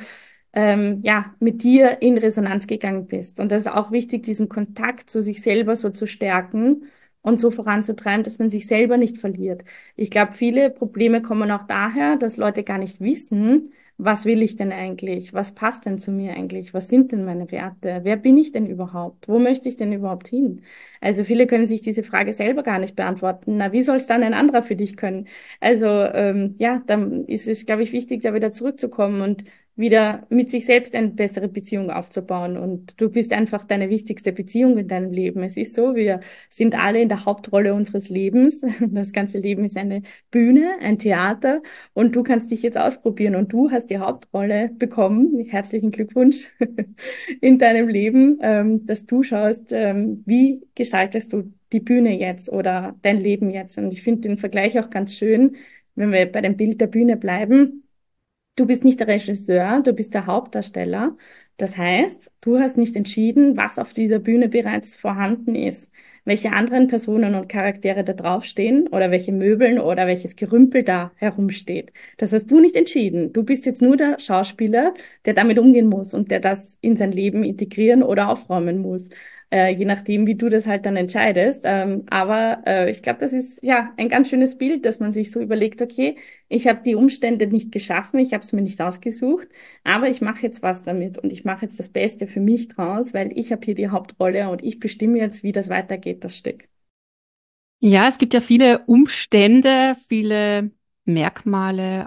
ja, mit dir in Resonanz gegangen bist. Und das ist auch wichtig, diesen Kontakt zu sich selber so zu stärken und so voranzutreiben, dass man sich selber nicht verliert. Ich glaube, viele Probleme kommen auch daher, dass Leute gar nicht wissen, was will ich denn eigentlich? Was passt denn zu mir eigentlich? Was sind denn meine Werte? Wer bin ich denn überhaupt? Wo möchte ich denn überhaupt hin? Also viele können sich diese Frage selber gar nicht beantworten. Na, wie soll es dann ein anderer für dich können? Also ja, dann ist es, glaube ich, wichtig, da wieder zurückzukommen und wieder mit sich selbst eine bessere Beziehung aufzubauen. Und du bist einfach deine wichtigste Beziehung in deinem Leben. Es ist so, wir sind alle in der Hauptrolle unseres Lebens. Das ganze Leben ist eine Bühne, ein Theater und du kannst dich jetzt ausprobieren und du hast die Hauptrolle bekommen. Herzlichen Glückwunsch in deinem Leben, dass du schaust, wie gestaltest du die Bühne jetzt oder dein Leben jetzt. Und ich finde den Vergleich auch ganz schön, wenn wir bei dem Bild der Bühne bleiben. Du bist nicht der Regisseur, du bist der Hauptdarsteller. Das heißt, du hast nicht entschieden, was auf dieser Bühne bereits vorhanden ist, welche anderen Personen und Charaktere da draufstehen oder welche Möbeln oder welches Gerümpel da herumsteht. Das hast du nicht entschieden. Du bist jetzt nur der Schauspieler, der damit umgehen muss und der das in sein Leben integrieren oder aufräumen muss. Je nachdem, wie du das halt dann entscheidest. Aber ich glaube, das ist ja ein ganz schönes Bild, dass man sich so überlegt, okay, ich habe die Umstände nicht geschaffen, ich habe es mir nicht ausgesucht, aber ich mache jetzt was damit und ich mache jetzt das Beste für mich draus, weil ich habe hier die Hauptrolle und ich bestimme jetzt, wie das weitergeht, das Stück. Ja, es gibt ja viele Umstände, viele Merkmale,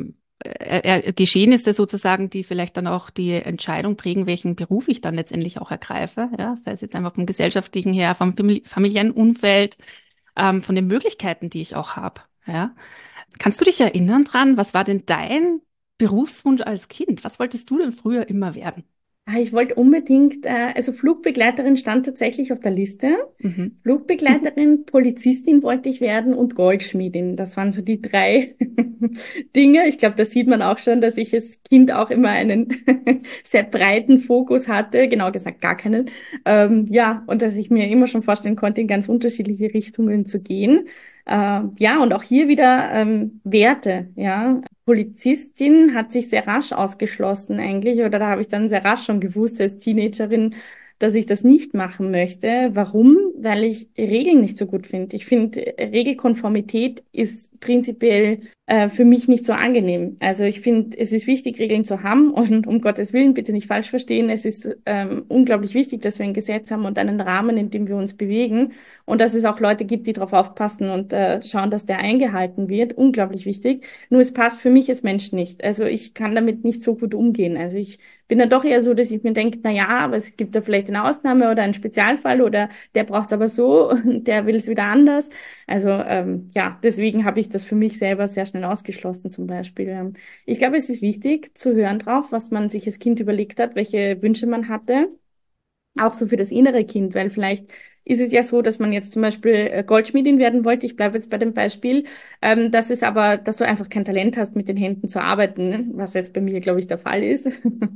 Geschehnisse sozusagen, die vielleicht dann auch die Entscheidung prägen, welchen Beruf ich dann letztendlich auch ergreife. Ja, sei es jetzt einfach vom gesellschaftlichen her, vom familiären Umfeld, von den Möglichkeiten, die ich auch habe. Ja. Kannst du dich erinnern dran, was war denn dein Berufswunsch als Kind? Was wolltest du denn früher immer werden? Ah, ich wollte unbedingt, also Flugbegleiterin stand tatsächlich auf der Liste. Mhm. Flugbegleiterin, Polizistin wollte ich werden und Goldschmiedin. Das waren so die drei Dinge. Ich glaube, da sieht man auch schon, dass ich als Kind auch immer einen sehr breiten Fokus hatte, genau gesagt gar keinen. Ja, und dass ich mir immer schon vorstellen konnte, in ganz unterschiedliche Richtungen zu gehen. Ja, und auch hier wieder Werte, ja. Polizistin hat sich sehr rasch ausgeschlossen eigentlich, oder da habe ich dann sehr rasch schon gewusst als Teenagerin, dass ich das nicht machen möchte. Warum? Weil ich Regeln nicht so gut finde. Ich finde, Regelkonformität ist prinzipiell für mich nicht so angenehm. Also ich finde, es ist wichtig, Regeln zu haben und um Gottes Willen, bitte nicht falsch verstehen, es ist unglaublich wichtig, dass wir ein Gesetz haben und einen Rahmen, in dem wir uns bewegen und dass es auch Leute gibt, die darauf aufpassen und schauen, dass der eingehalten wird. Unglaublich wichtig. Nur es passt für mich als Mensch nicht. Also ich kann damit nicht so gut umgehen. Also ich bin dann doch eher so, dass ich mir denke, na ja, aber es gibt da vielleicht eine Ausnahme oder einen Spezialfall oder der braucht es aber so und der will es wieder anders. Also ja, deswegen habe ich das für mich selber sehr schnell ausgeschlossen zum Beispiel. Ich glaube, es ist wichtig zu hören drauf, was man sich als Kind überlegt hat, welche Wünsche man hatte, auch so für das innere Kind, weil vielleicht ist es ja so, dass man jetzt zum Beispiel Goldschmiedin werden wollte. Ich bleibe jetzt bei dem Beispiel, dass es aber, dass du einfach kein Talent hast, mit den Händen zu arbeiten, ne? Was jetzt bei mir, glaube ich, der Fall ist.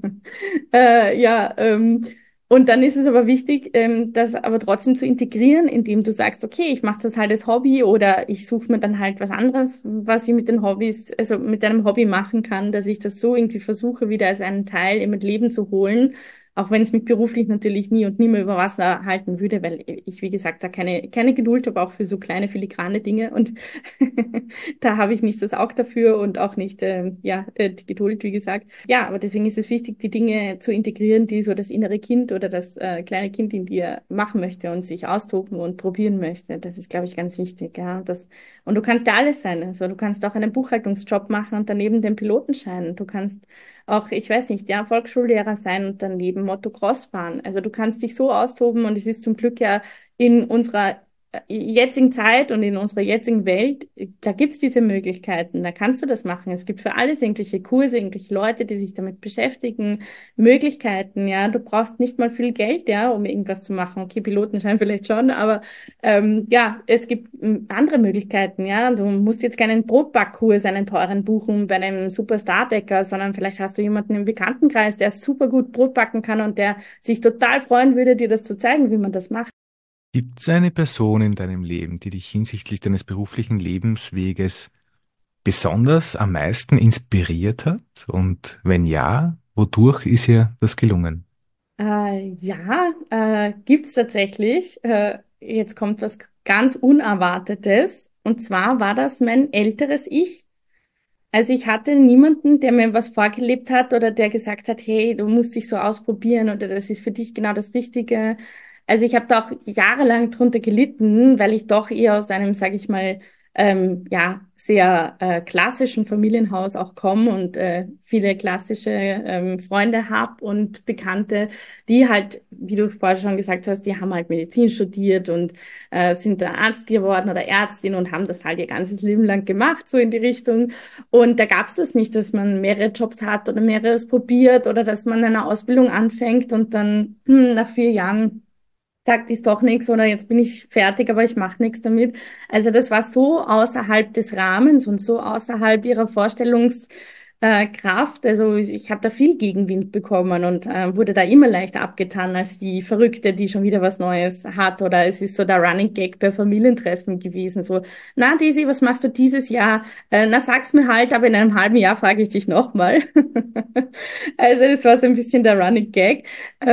Ja, und dann ist es aber wichtig, das aber trotzdem zu integrieren, indem du sagst, okay, ich mache das halt als Hobby oder ich suche mir dann halt was anderes, was ich mit den Hobbys, also mit einem Hobby machen kann, dass ich das so irgendwie versuche, wieder als einen Teil in mein Leben zu holen. Auch wenn es mich beruflich natürlich nie und nimmer über Wasser halten würde, weil ich, wie gesagt, da keine Geduld habe, auch für so kleine filigrane Dinge. Und da habe ich nicht das Auge dafür und auch nicht die Geduld, wie gesagt. Ja, aber deswegen ist es wichtig, die Dinge zu integrieren, die so das innere Kind oder das kleine Kind in dir machen möchte und sich austoben und probieren möchte. Das ist, glaube ich, ganz wichtig. Ja, und du kannst ja alles sein. Also du kannst auch einen Buchhaltungsjob machen und daneben den Pilotenschein. Du kannst auch, ich weiß nicht, ja, Volksschullehrer sein und daneben Motocross fahren. Also du kannst dich so austoben und es ist zum Glück ja in unserer jetzigen Zeit und in unserer jetzigen Welt, da gibt's diese Möglichkeiten, da kannst du das machen. Es gibt für alles irgendwelche Kurse, irgendwelche Leute, die sich damit beschäftigen, Möglichkeiten, ja. Du brauchst nicht mal viel Geld, ja, um irgendwas zu machen. Okay, Pilotenschein vielleicht schon, aber ja, es gibt andere Möglichkeiten, ja. Du musst jetzt keinen Brotbackkurs, einen teuren buchen bei einem Superstarbäcker, sondern vielleicht hast du jemanden im Bekanntenkreis, der super gut Brot backen kann und der sich total freuen würde, dir das zu zeigen, wie man das macht. Gibt es eine Person in deinem Leben, die dich hinsichtlich deines beruflichen Lebensweges besonders am meisten inspiriert hat? Und wenn ja, wodurch ist ihr das gelungen? Ja, gibt's tatsächlich. Jetzt kommt was ganz Unerwartetes. Und zwar war das mein älteres Ich. Also ich hatte niemanden, der mir was vorgelebt hat oder der gesagt hat, hey, du musst dich so ausprobieren oder das ist für dich genau das Richtige. Also ich habe da auch jahrelang drunter gelitten, weil ich doch eher aus einem, sage ich mal, ja, sehr klassischen Familienhaus auch komme und viele klassische Freunde hab und Bekannte, die halt, wie du vorher schon gesagt hast, die haben halt Medizin studiert und sind da Arzt geworden oder Ärztin und haben das halt ihr ganzes Leben lang gemacht, so in die Richtung. Und da gab's das nicht, dass man mehrere Jobs hat oder mehreres probiert oder dass man eine Ausbildung anfängt und dann nach 4 Jahren sagt, ist doch nichts oder jetzt bin ich fertig, aber ich mache nichts damit. Also das war so außerhalb des Rahmens und so außerhalb ihrer Vorstellungskraft. Also ich habe da viel Gegenwind bekommen und wurde da immer leicht abgetan als die Verrückte, die schon wieder was Neues hat. Oder es ist so der Running Gag bei Familientreffen gewesen. So, na Daisy, was machst du dieses Jahr? Na sag's mir halt, aber in einem halben Jahr frage ich dich nochmal. Also das war so ein bisschen der Running Gag.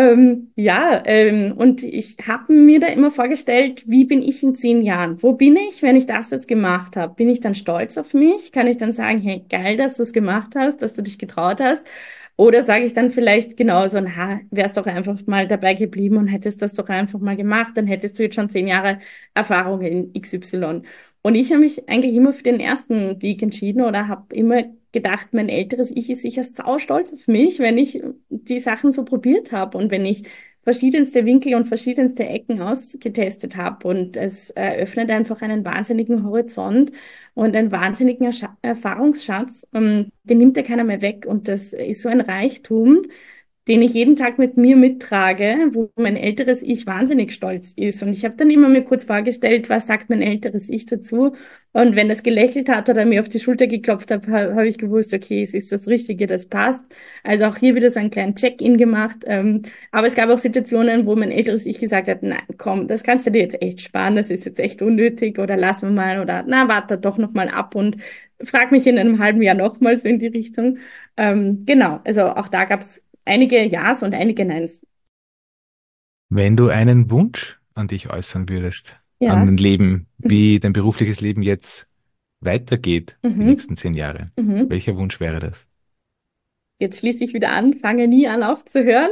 Und ich habe mir da immer vorgestellt, wie bin ich in 10 Jahren? Wo bin ich, wenn ich das jetzt gemacht habe? Bin ich dann stolz auf mich? Kann ich dann sagen, hey, geil, dass du es gemacht hast, dass du dich getraut hast? Oder sage ich dann vielleicht genauso, na, wärst doch einfach mal dabei geblieben und hättest das doch einfach mal gemacht, dann hättest du jetzt schon 10 Jahre Erfahrung in XY. Und ich habe mich eigentlich immer für den ersten Weg entschieden oder habe immer gedacht, mein älteres Ich ist sicher sau stolz auf mich, wenn ich die Sachen so probiert habe und wenn ich verschiedenste Winkel und verschiedenste Ecken ausgetestet habe. Und es eröffnet einfach einen wahnsinnigen Horizont und einen wahnsinnigen Erfahrungsschatz. Den nimmt ja keiner mehr weg. Und das ist so ein Reichtum, den ich jeden Tag mit mir mittrage, wo mein älteres Ich wahnsinnig stolz ist. Und ich habe dann immer mir kurz vorgestellt, was sagt mein älteres Ich dazu? Und wenn das gelächelt hat oder mir auf die Schulter geklopft hat, habe ich gewusst, okay, es ist das Richtige, das passt. Also auch hier wieder so einen kleinen Check-in gemacht. Aber es gab auch Situationen, wo mein älteres Ich gesagt hat, nein, komm, das kannst du dir jetzt echt sparen, das ist jetzt echt unnötig oder lass wir mal oder na, warte doch noch mal ab und frag mich in einem halben Jahr nochmal so in die Richtung. Genau, also auch da gab es einige Ja's und einige Neins. Wenn du einen Wunsch an dich äußern würdest, an Ja. dein Leben, wie dein berufliches Leben jetzt weitergeht die Mhm. nächsten 10 Jahre, Mhm. welcher Wunsch wäre das? Jetzt schließe ich wieder an, fange nie an aufzuhören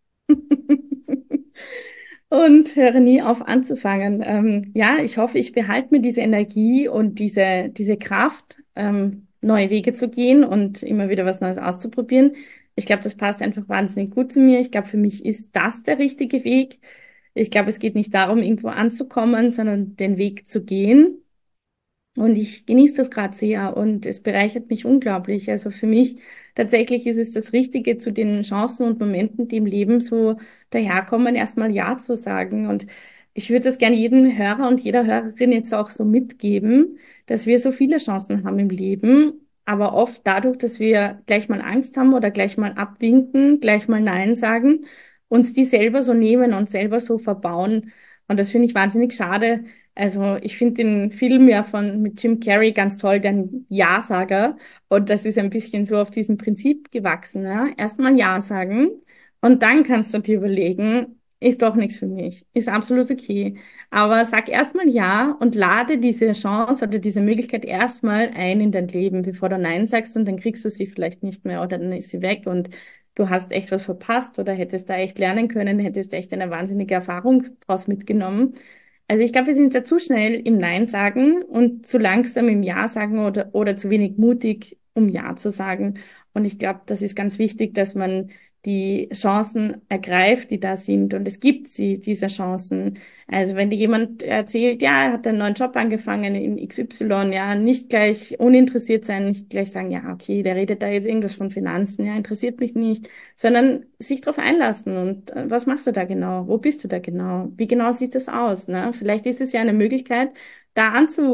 und höre nie auf anzufangen. Ja, ich hoffe, ich behalte mir diese Energie und diese Kraft, neue Wege zu gehen und immer wieder was Neues auszuprobieren. Ich glaube, das passt einfach wahnsinnig gut zu mir. Ich glaube, für mich ist das der richtige Weg. Ich glaube, es geht nicht darum, irgendwo anzukommen, sondern den Weg zu gehen. Und ich genieße das gerade sehr und es bereichert mich unglaublich. Also für mich tatsächlich ist es das Richtige, zu den Chancen und Momenten, die im Leben so daherkommen, erstmal Ja zu sagen. Und ich würde das gerne jedem Hörer und jeder Hörerin jetzt auch so mitgeben, dass wir so viele Chancen haben im Leben, aber oft dadurch, dass wir gleich mal Angst haben oder gleich mal abwinken, gleich mal Nein sagen, uns die selber so nehmen und selber so verbauen. Und das finde ich wahnsinnig schade. Also ich finde den Film ja mit Jim Carrey ganz toll, den Ja-Sager. Und das ist ein bisschen so auf diesem Prinzip gewachsen. Ja? Erstmal Ja sagen und dann kannst du dir überlegen, ist doch nichts für mich. Ist absolut okay. Aber sag erstmal Ja und lade diese Chance oder diese Möglichkeit erstmal ein in dein Leben, bevor du Nein sagst und dann kriegst du sie vielleicht nicht mehr oder dann ist sie weg und du hast echt was verpasst oder hättest da echt lernen können, hättest echt eine wahnsinnige Erfahrung draus mitgenommen. Also ich glaube, wir sind da zu schnell im Nein sagen und zu langsam im Ja sagen oder zu wenig mutig, um Ja zu sagen. Und ich glaube, das ist ganz wichtig, dass man die Chancen ergreift, die da sind. Und es gibt sie, diese Chancen. Also wenn dir jemand erzählt, ja, er hat einen neuen Job angefangen in XY, ja, nicht gleich uninteressiert sein, nicht gleich sagen, ja, okay, der redet da jetzt irgendwas von Finanzen, ja, interessiert mich nicht, sondern sich darauf einlassen. Und was machst du da genau? Wo bist du da genau? Wie genau sieht das aus? Ne? Vielleicht ist es ja eine Möglichkeit, da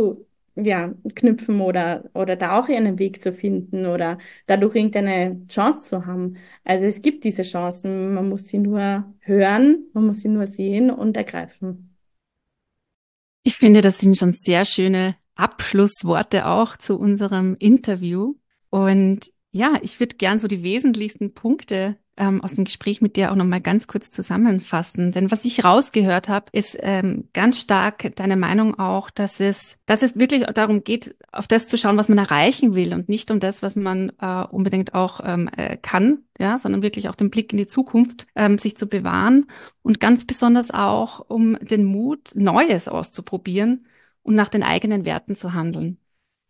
ja, knüpfen oder da auch einen Weg zu finden oder dadurch irgendeine Chance zu haben. Also es gibt diese Chancen, man muss sie nur hören, man muss sie nur sehen und ergreifen. Ich finde, das sind schon sehr schöne Abschlussworte auch zu unserem Interview. Und ja, ich würde gern so die wesentlichsten Punkte aus dem Gespräch mit dir auch nochmal ganz kurz zusammenfassen. Denn was ich rausgehört habe, ist ganz stark deine Meinung auch, dass es wirklich darum geht, auf das zu schauen, was man erreichen will und nicht um das, was man unbedingt auch kann, ja, sondern wirklich auch den Blick in die Zukunft sich zu bewahren und ganz besonders auch um den Mut, Neues auszuprobieren und nach den eigenen Werten zu handeln.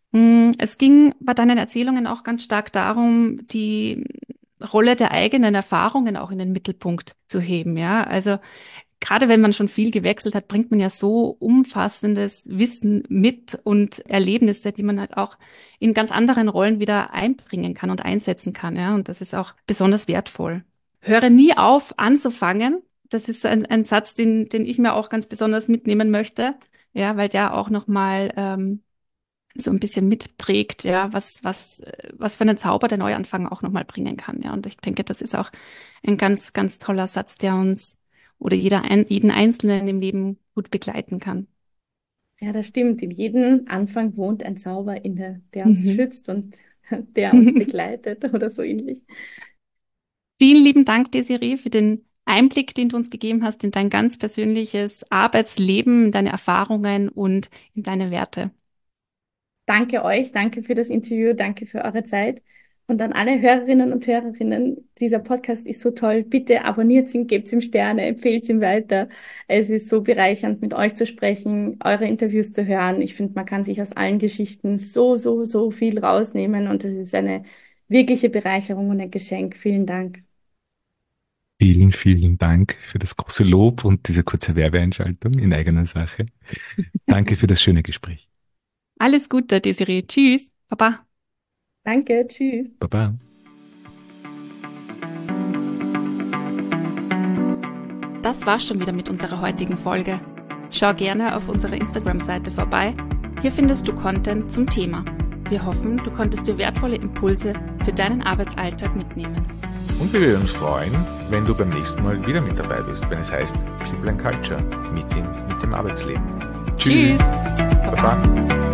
Es ging bei deinen Erzählungen auch ganz stark darum, die Rolle der eigenen Erfahrungen auch in den Mittelpunkt zu heben, ja. Also gerade wenn man schon viel gewechselt hat, bringt man ja so umfassendes Wissen mit und Erlebnisse, die man halt auch in ganz anderen Rollen wieder einbringen kann und einsetzen kann, ja. Und das ist auch besonders wertvoll. Höre nie auf, anzufangen. Das ist ein Satz, den ich mir auch ganz besonders mitnehmen möchte, ja, weil der auch nochmal so ein bisschen mitträgt, ja, was für einen Zauber der Neuanfang auch nochmal bringen kann, ja. Und ich denke, das ist auch ein ganz, ganz toller Satz, der uns oder jeden Einzelnen im Leben gut begleiten kann. Ja, das stimmt. In jedem Anfang wohnt ein Zauber inne, der uns Mhm. schützt und der uns begleitet oder so ähnlich. Vielen lieben Dank, Desiree, für den Einblick, den du uns gegeben hast in dein ganz persönliches Arbeitsleben, in deine Erfahrungen und in deine Werte. Danke euch, danke für das Interview, danke für eure Zeit. Und an alle Hörerinnen und Hörerinnen, dieser Podcast ist so toll. Bitte abonniert ihn, gebt ihm Sterne, empfehlt ihn weiter. Es ist so bereichernd, mit euch zu sprechen, eure Interviews zu hören. Ich finde, man kann sich aus allen Geschichten so viel rausnehmen und es ist eine wirkliche Bereicherung und ein Geschenk. Vielen Dank. Vielen, vielen Dank für das große Lob und diese kurze Werbeeinschaltung in eigener Sache. Danke für das schöne Gespräch. Alles Gute, Desiree. Tschüss. Baba. Danke, tschüss. Baba. Das war's schon wieder mit unserer heutigen Folge. Schau gerne auf unserer Instagram-Seite vorbei. Hier findest du Content zum Thema. Wir hoffen, du konntest dir wertvolle Impulse für deinen Arbeitsalltag mitnehmen. Und wir würden uns freuen, wenn du beim nächsten Mal wieder mit dabei bist, wenn es heißt People and Culture, Meeting mit dem Arbeitsleben. Tschüss. Baba. Baba.